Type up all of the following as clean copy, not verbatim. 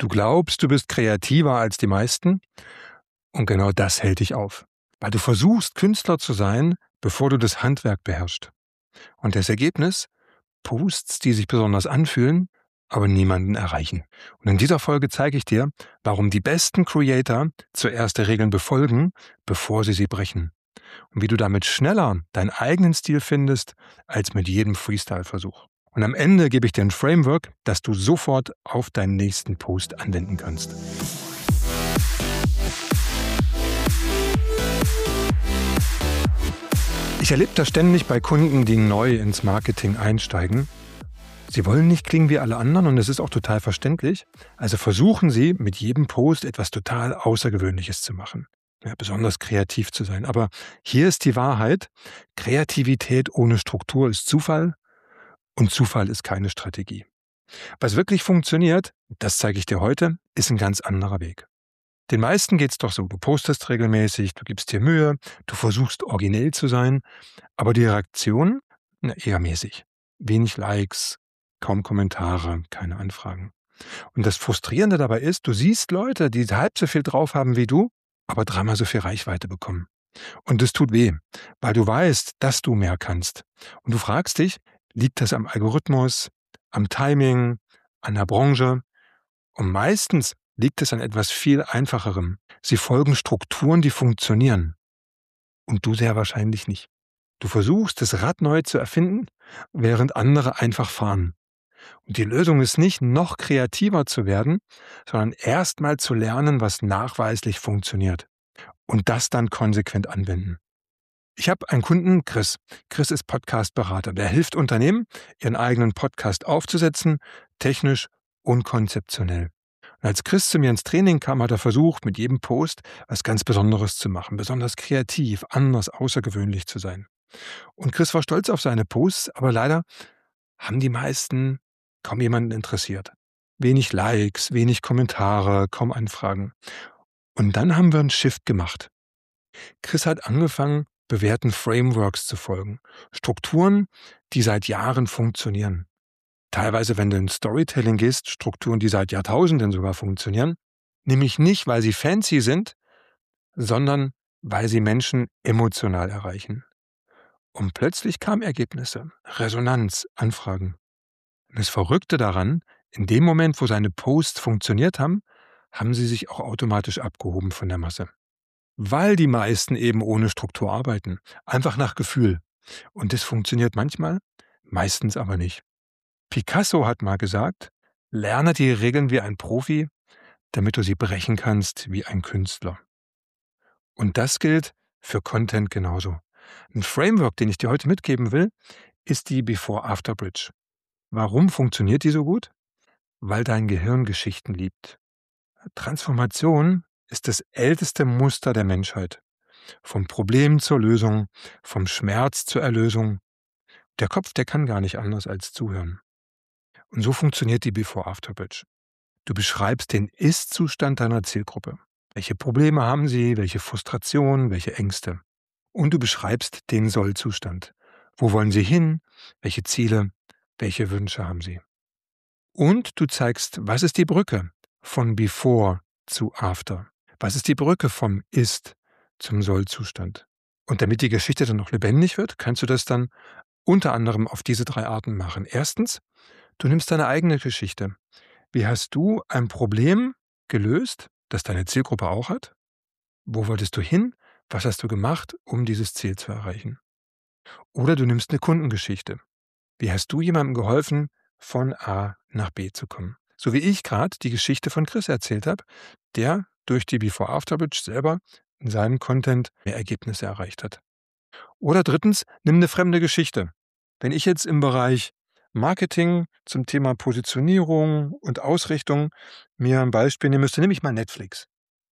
Du glaubst, du bist kreativer als die meisten und genau das hält dich auf. Weil du versuchst, Künstler zu sein, bevor du das Handwerk beherrschst. Und das Ergebnis? Posts, die sich besonders anfühlen, aber niemanden erreichen. Und in dieser Folge zeige ich dir, warum die besten Creator zuerst die Regeln befolgen, bevor sie brechen. Und wie du damit schneller deinen eigenen Stil findest, als mit jedem Freestyle-Versuch. Und am Ende gebe ich dir ein Framework, das du sofort auf deinen nächsten Post anwenden kannst. Ich erlebe das ständig bei Kunden, die neu ins Marketing einsteigen. Sie wollen nicht klingen wie alle anderen und es ist auch total verständlich. Also versuchen sie, mit jedem Post etwas total Außergewöhnliches zu machen. Ja, besonders kreativ zu sein. Aber hier ist die Wahrheit. Kreativität ohne Struktur ist Zufall und Zufall ist keine Strategie. Was wirklich funktioniert, das zeige ich dir heute, ist ein ganz anderer Weg. Den meisten geht's doch so, du postest regelmäßig, du gibst dir Mühe, du versuchst originell zu sein, aber die Reaktion, eher mäßig. Wenig Likes, kaum Kommentare, keine Anfragen. Und das Frustrierende dabei ist, du siehst Leute, die halb so viel drauf haben wie du, aber dreimal so viel Reichweite bekommen. Und es tut weh, weil du weißt, dass du mehr kannst. Und du fragst dich, liegt das am Algorithmus, am Timing, an der Branche? Und meistens liegt es an etwas viel Einfacherem. Sie folgen Strukturen, die funktionieren. Und du sehr wahrscheinlich nicht. Du versuchst, das Rad neu zu erfinden, während andere einfach fahren. Und die Lösung ist nicht, noch kreativer zu werden, sondern erst mal zu lernen, was nachweislich funktioniert. Und das dann konsequent anwenden. Ich habe einen Kunden, Chris. Chris ist Podcast-Berater. Der hilft Unternehmen, ihren eigenen Podcast aufzusetzen, technisch und konzeptionell. Und als Chris zu mir ins Training kam, hat er versucht, mit jedem Post was ganz Besonderes zu machen, besonders kreativ, anders, außergewöhnlich zu sein. Und Chris war stolz auf seine Posts, aber leider haben die meisten kaum jemanden interessiert. Wenig Likes, wenig Kommentare, kaum Anfragen. Und dann haben wir einen Shift gemacht. Chris hat angefangen, bewährten Frameworks zu folgen. Strukturen, die seit Jahren funktionieren. Teilweise, wenn du in Storytelling gehst, Strukturen, die seit Jahrtausenden sogar funktionieren. Nämlich nicht, weil sie fancy sind, sondern weil sie Menschen emotional erreichen. Und plötzlich kamen Ergebnisse, Resonanz, Anfragen. Und das Verrückte daran, in dem Moment, wo seine Posts funktioniert haben, haben sie sich auch automatisch abgehoben von der Masse. Weil die meisten eben ohne Struktur arbeiten, einfach nach Gefühl. Und das funktioniert manchmal, meistens aber nicht. Picasso hat mal gesagt, lerne die Regeln wie ein Profi, damit du sie brechen kannst wie ein Künstler. Und das gilt für Content genauso. Ein Framework, den ich dir heute mitgeben will, ist die Before-After-Bridge. Warum funktioniert die so gut? Weil dein Gehirn Geschichten liebt. Transformation ist das älteste Muster der Menschheit. Vom Problem zur Lösung, vom Schmerz zur Erlösung. Der Kopf, der kann gar nicht anders als zuhören. Und so funktioniert die Before-After-Bridge. Du beschreibst den Ist-Zustand deiner Zielgruppe. Welche Probleme haben sie, welche Frustrationen, welche Ängste. Und du beschreibst den Soll-Zustand. Wo wollen sie hin, welche Ziele, welche Wünsche haben sie. Und du zeigst, was ist die Brücke von Before zu After. Was ist die Brücke vom Ist zum Soll-Zustand. Und damit die Geschichte dann noch lebendig wird, kannst du das dann unter anderem auf diese 3 Arten machen. Erstens, du nimmst deine eigene Geschichte. Wie hast du ein Problem gelöst, das deine Zielgruppe auch hat? Wo wolltest du hin? Was hast du gemacht, um dieses Ziel zu erreichen? Oder du nimmst eine Kundengeschichte. Wie hast du jemandem geholfen, von A nach B zu kommen? So wie ich gerade die Geschichte von Chris erzählt habe, der durch die Before-After-Bridge selber in seinem Content mehr Ergebnisse erreicht hat. Oder drittens, nimm eine fremde Geschichte. Wenn ich jetzt im Bereich Marketing zum Thema Positionierung und Ausrichtung mir ein Beispiel nehmen müsste, nehme ich mal Netflix.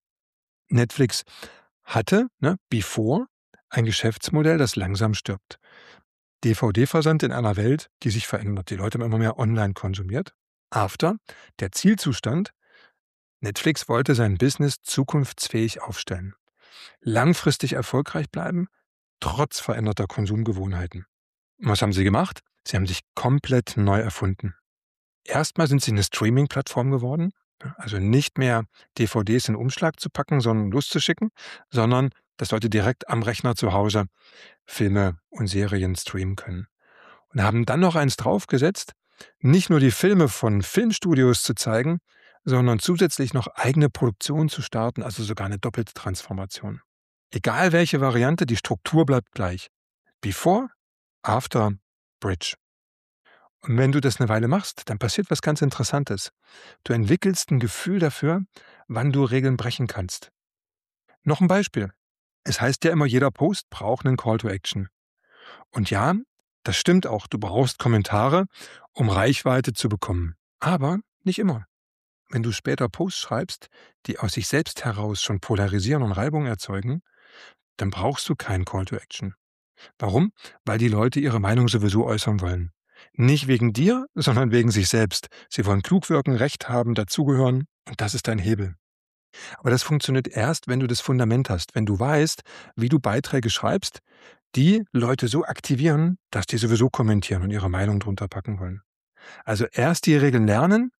Netflix hatte, before, ein Geschäftsmodell, das langsam stirbt. DVD-Versand in einer Welt, die sich verändert. Die Leute haben immer mehr online konsumiert. After, der Zielzustand, Netflix wollte sein Business zukunftsfähig aufstellen. Langfristig erfolgreich bleiben, trotz veränderter Konsumgewohnheiten. Und was haben sie gemacht? Sie haben sich komplett neu erfunden. Erstmal sind sie eine Streaming-Plattform geworden, Also nicht mehr DVDs in Umschlag zu packen, sondern loszuschicken, sondern das sollte direkt am Rechner zu Hause Filme und Serien streamen können. Und haben dann noch eins draufgesetzt, nicht nur die Filme von Filmstudios zu zeigen, sondern zusätzlich noch eigene Produktionen zu starten, also sogar eine doppelte Transformation. Egal welche Variante, die Struktur bleibt gleich. Before, After, Bridge. Und wenn du das eine Weile machst, dann passiert was ganz Interessantes. Du entwickelst ein Gefühl dafür, wann du Regeln brechen kannst. Noch ein Beispiel. Es heißt ja immer, jeder Post braucht einen Call to Action. Und ja, das stimmt auch. Du brauchst Kommentare, um Reichweite zu bekommen. Aber nicht immer. Wenn du später Posts schreibst, die aus sich selbst heraus schon polarisieren und Reibung erzeugen, dann brauchst du keinen Call to Action. Warum? Weil die Leute ihre Meinung sowieso äußern wollen. Nicht wegen dir, sondern wegen sich selbst. Sie wollen klug wirken, Recht haben, dazugehören und das ist dein Hebel. Aber das funktioniert erst, wenn du das Fundament hast, wenn du weißt, wie du Beiträge schreibst, die Leute so aktivieren, dass die sowieso kommentieren und ihre Meinung drunter packen wollen. Also erst die Regeln lernen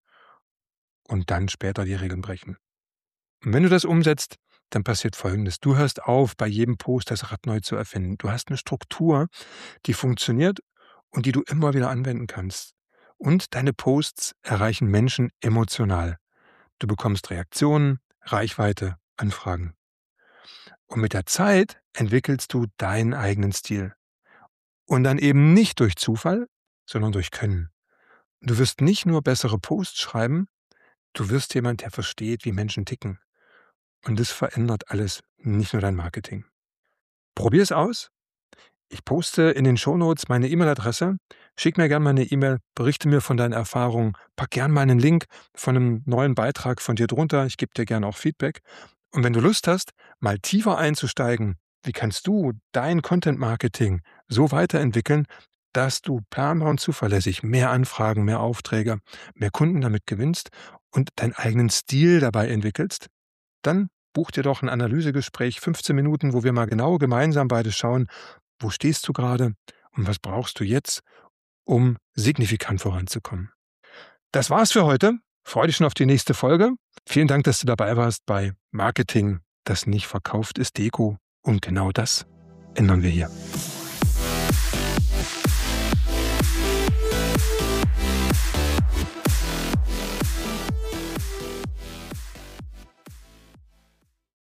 und dann später die Regeln brechen. Und wenn du das umsetzt, dann passiert Folgendes. Du hörst auf, bei jedem Post das Rad neu zu erfinden. Du hast eine Struktur, die funktioniert und die du immer wieder anwenden kannst. Und deine Posts erreichen Menschen emotional. Du bekommst Reaktionen, Reichweite, Anfragen. Und mit der Zeit entwickelst du deinen eigenen Stil. Und dann eben nicht durch Zufall, sondern durch Können. Du wirst nicht nur bessere Posts schreiben, du wirst jemand, der versteht, wie Menschen ticken. Und das verändert alles, nicht nur dein Marketing. Probier es aus. Ich poste in den Shownotes meine E-Mail-Adresse. Schick mir gerne mal eine E-Mail, berichte mir von deinen Erfahrungen, pack gerne mal einen Link von einem neuen Beitrag von dir drunter. Ich gebe dir gerne auch Feedback. Und wenn du Lust hast, mal tiefer einzusteigen, wie kannst du dein Content-Marketing so weiterentwickeln, dass du planbar und zuverlässig mehr Anfragen, mehr Aufträge, mehr Kunden damit gewinnst und deinen eigenen Stil dabei entwickelst, dann buch dir doch ein Analysegespräch, 15 Minuten, wo wir mal genau gemeinsam beide schauen, wo stehst du gerade und was brauchst du jetzt, um signifikant voranzukommen. Das war's für heute. Freue dich schon auf die nächste Folge. Vielen Dank, dass du dabei warst bei Marketing, das nicht verkauft ist Deko. Und genau das ändern wir hier.